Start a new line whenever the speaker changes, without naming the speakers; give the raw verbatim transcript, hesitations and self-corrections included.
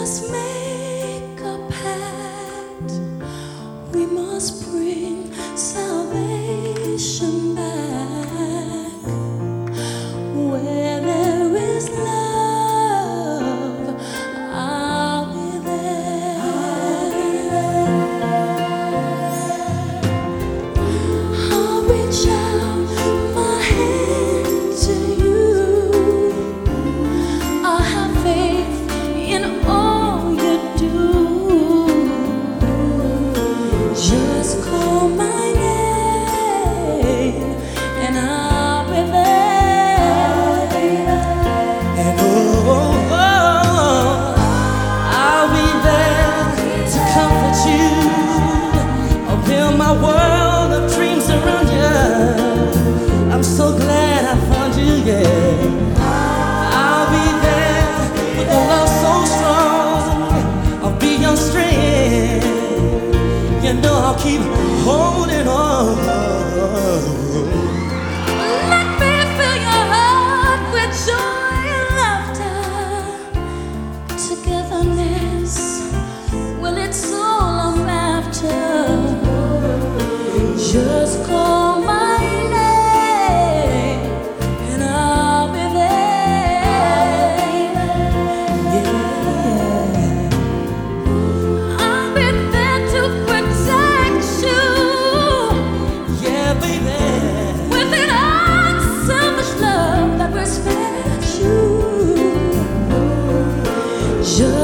us make a pact. We must bring salvation back. Where there is love, I'll be there. I'll reach out my hand to you. I'll have faith in all you do. Just call my name and I'll be there.
And oh, oh, oh, I'll be there to comfort you. I'll build my world of dreams around you. I'm so glad I found you, yeah. I'll be there with a love so strong. I'll be your strength. You know I'll keep holding on.
Let me fill your heart with joy and laughter. Togetherness, well, it's all I'm after. Just call my name and I'll be there.
Yeah,
I'll be there to protect you
yeah, baby.
with an unselfish love that respects you. Just